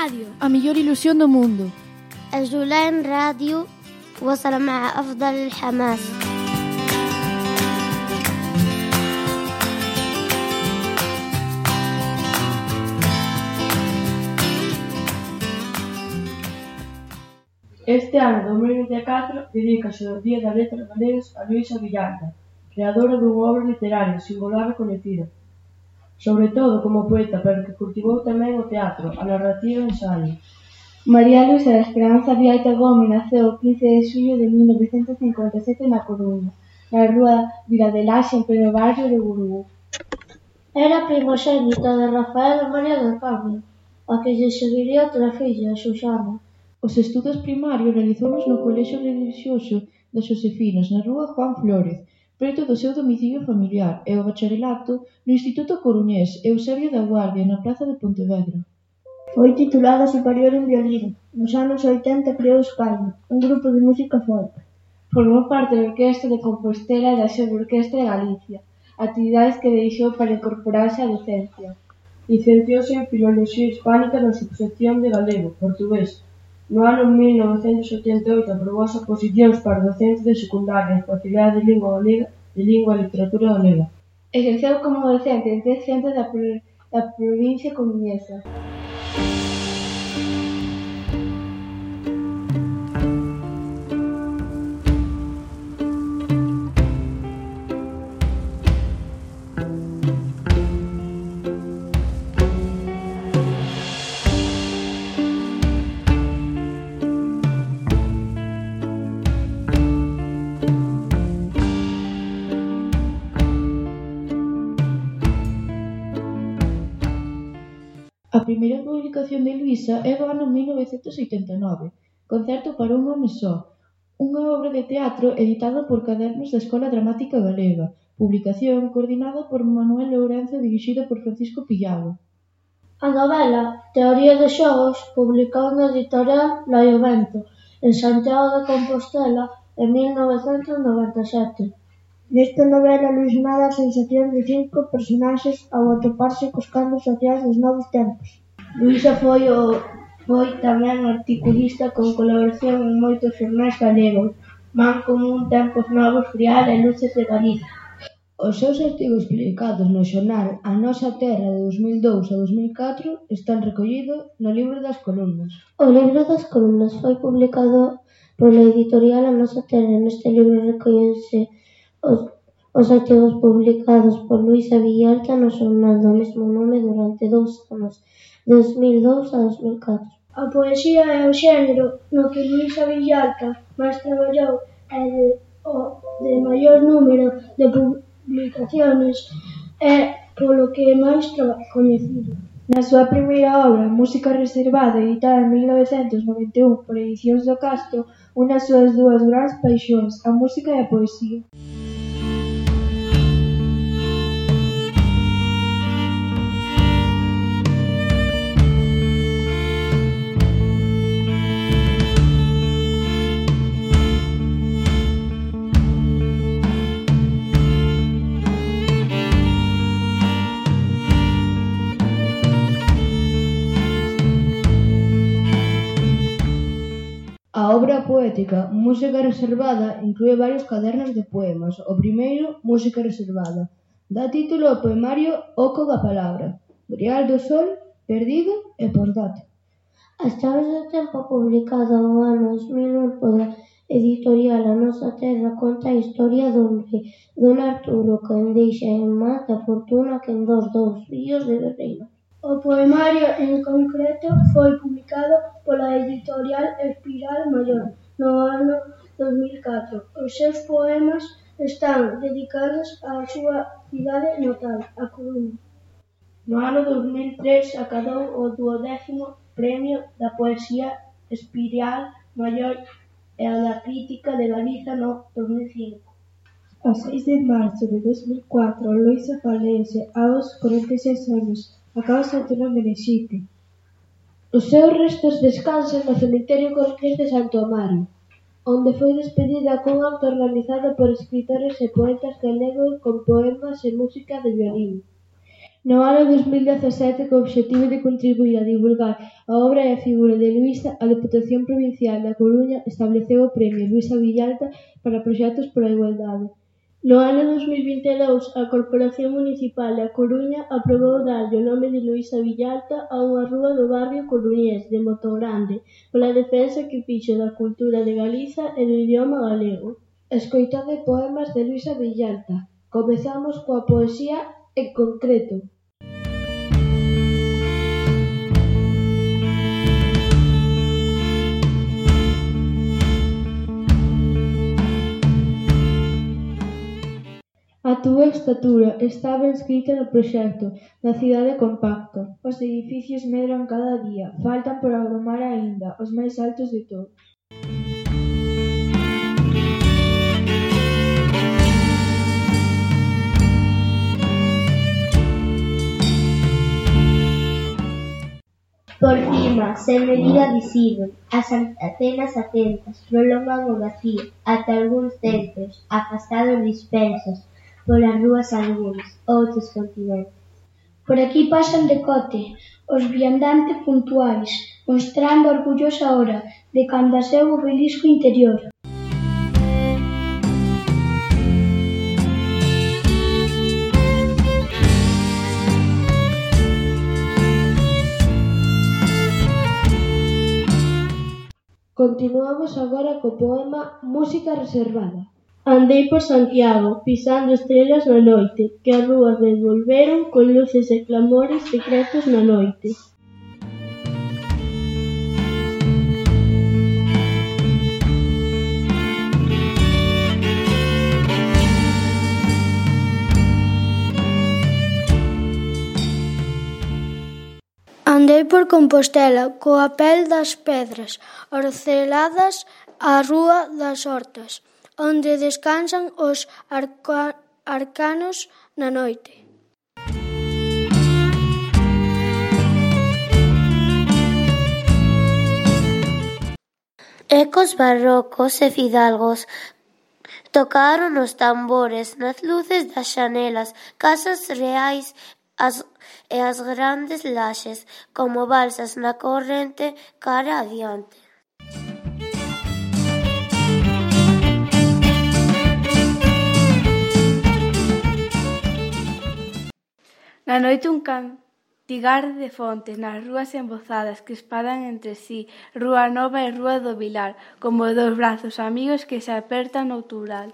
راديو a mellor ilusión do mundo. الجولان راديو وصل مع أفضل الحماس. Este ano 2024 dedícase o Día das Letras Galegas a Luísa Villalta, creadora dunha obra literaria singular e coñecida, sobre todo como poeta, pero que cultivou tamén o teatro, a narrativa e o ensaio. María Luisa da Esperanza Viaita Gómez naceu o 15 de xullo de 1957 na Coruña, na rúa Vila de Laxe, en pleno barrio de Burgos. Era primogénita de Rafael e María del Carmen, a que lle seguiría outra filla, Susana. Os estudos primarios realizounos no Colexio Relixioso das Xosefinas, na rúa Juan Flórez, preto do seu domicilio familiar, e o bacharelato no Instituto Coruñés Eusebio da Guardia, na praza de Pontevedra. Foi titulada superior en violín. Nos anos 80 creou España, un grupo de música folk. Formou parte da Orquestra de Compostela e da Orquestra de Galicia, actividades que deixou para incorporarse á docencia. Licenciouse en Filoloxía Hispánica na subsección de Galego, Portugués. No ano 1988 aprobou as oposicións para docentes de secundaria e especialidade de lingua galega e lingua e literatura galega. Exerceu como docente en 10 centros da provincia coruñesa. A primeira publicación de Luísa é do ano 1989, Concerto para un home só, unha obra de teatro editada por Cadernos da Escola Dramática Galega, publicación coordinada por Manuel Lourenzo e dirixida por Francisco Pillado. A novela Teoría de xogos publicou na editorial Laiovento, en Santiago de Compostela, en 1997. Nesta novela, Luís narra as sensacións de 5 personaxes ao atoparse cos cambios sociais dos novos tempos. Luísa foi tamén articulista con colaboración en moitos xornais galegos, Man Común, Tempos Novos, Frial e Luces de Galicia. Os seus artigos publicados no xornal A Nosa Terra de 2002 a 2004 están recollidos no Libro das Columnas. O Libro das Columnas foi publicado pola editorial A Nosa Terra. Neste libro recollense os artigos publicados por Luísa Villalta no xornal do mesmo nome durante 2 anos, 2002 a 2004. A poesía é o xénero no que Luísa Villalta máis traballou e de maior número de publicaciones é polo que é máis coñecido. Na súa primeira obra, Música Reservada, editada en 1991 por Edicións do Castro, une as súas dúas grandes paixóns, a música e a poesía. A obra poética Música Reservada inclúe varios cadernos de poemas. O primeiro, Música Reservada, dá título ao poemario Oco da Palabra, Grial do Sol, Perdido e Por Data. As chaves do tempo, publicada no ano 2001 pola editorial A Nosa Terra, conta a historia dun rei, dun Arturo, quen deixa en man da fortuna quen dos dous fillos de reino. O poemario en concreto foi publicado pola editorial Espiral Maior no ano 2004. Os seus poemas están dedicados á súa cidade natal, A Coruña. No ano 2003 acadou o 12º Premio da Poesía Espiral Maior e a da Crítica de Galiza no 2005. A 6 de marzo de 2004, Luísa falece aos 46 anos, a causa dunha menexite. Os seus restos descansan no cemiterio coruñés de Santo Amaro, onde foi despedida cun acto organizado por escritores e poetas galegos con poemas e música de violín. No ano 2017, co obxectivo de contribuír a divulgar a obra e a figura de Luísa, a Deputación Provincial da Coruña estableceu o Premio Luísa Villalta para proxectos pola igualdade. No ano 2022, a Corporación Municipal da Coruña aprobou darlle o nome de Luísa Villalta a unha rúa do barrio coruñés de Motogrande pola defensa que fixo da cultura de Galiza e do idioma galego. Escoitade poemas de Luísa Villalta. Comezamos coa poesía en concreto. A túa estatura estaba inscrita no proxecto da cidade compacta. Os edificios medran cada día, faltan por agromar aínda, os máis altos de todos. Por cima, sen medida visível, as antenas atentas prolongan o vacío ata algúns centros, afastados dispersos polas rúas algúns, outros continentes. Por aquí pasan decote os viandantes puntuais, mostrando orgullosa hora de canda seu obelisco interior. Continuamos agora co poema Música reservada. Andei por Santiago, pisando estrelas na noite, que as rúas devolveron con luces e clamores secretos na noite. Andei por Compostela, coa pel das pedras, orceladas á rúa das hortas, onde descansan os arcanos na noite. Ecos barrocos e fidalgos tocaron os tambores nas luces das xanelas, casas reais e as grandes laxes, como balsas na corrente cara adiante. Na noite un cantigar de fontes nas rúas embozadas que espadan entre sí, Rúa Nova e Rúa do Vilar, como dous brazos amigos que se apertan no Toural.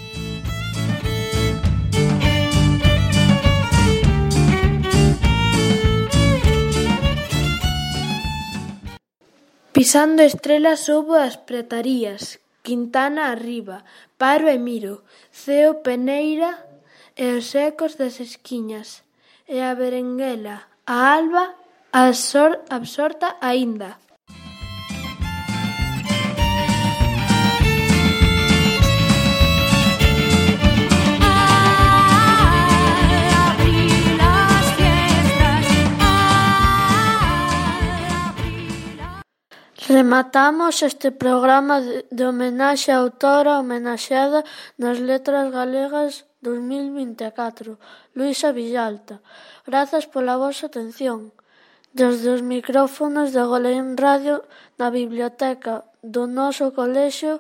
Pisando estrelas soubo as pretarías, Quintana arriba, paro e miro, ceo peneira e os ecos das esquiñas, e a berenguela, a alba, absorta aínda. Rematamos este programa de homenaxe á autora homenaxeada nas Letras Galegas 2024, Luísa Villalta. Grazas pola vosa atención. Desde os micrófonos de Goleín Radio na biblioteca do noso colexio,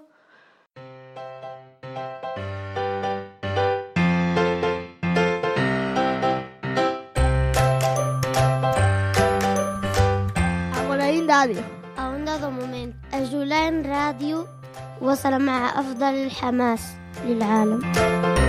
a Goleín Radio. هذا مومنت الجولان راديو وصل مع أفضل الحماس للعالم.